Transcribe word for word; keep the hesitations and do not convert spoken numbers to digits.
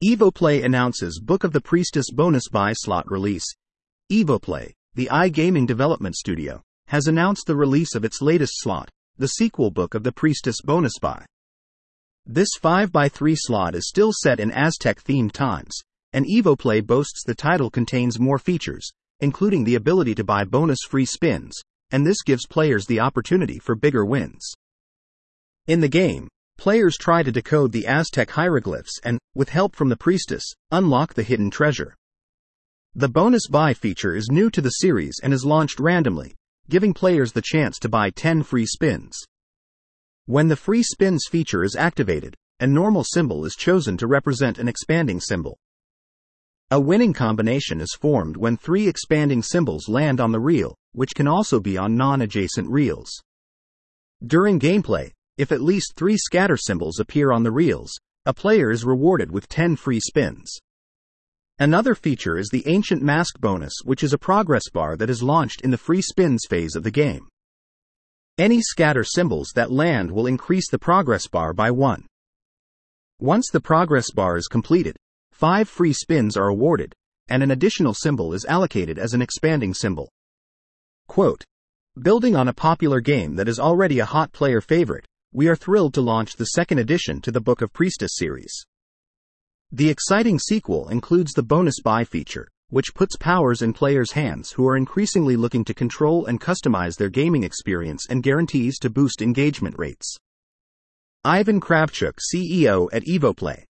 EvoPlay announces Book of the Priestess bonus buy slot release. EvoPlay, the iGaming development studio, has announced the release of its latest slot, the sequel Book of the Priestess bonus buy. This five by three slot is still set in Aztec-themed times, and EvoPlay boasts the title contains more features, including the ability to buy bonus free spins, and this gives players the opportunity for bigger wins. In the game, players try to decode the Aztec hieroglyphs and, with help from the priestess, unlock the hidden treasure. The bonus buy feature is new to the series and is launched randomly, giving players the chance to buy ten free spins. When the free spins feature is activated, a normal symbol is chosen to represent an expanding symbol. A winning combination is formed when three expanding symbols land on the reel, which can also be on non-adjacent reels. During gameplay, if at least three scatter symbols appear on the reels, a player is rewarded with ten free spins. Another feature is the Ancient Mask bonus, which is a progress bar that is launched in the free spins phase of the game. Any scatter symbols that land will increase the progress bar by one. Once the progress bar is completed, five free spins are awarded, and an additional symbol is allocated as an expanding symbol. Quote, "Building on a popular game that is already a hot player favorite, we are thrilled to launch the second edition to the Book of Priestess series. The exciting sequel includes the bonus buy feature, which puts powers in players' hands who are increasingly looking to control and customize their gaming experience and guarantees to boost engagement rates." Ivan Kravchuk, C E O at EvoPlay,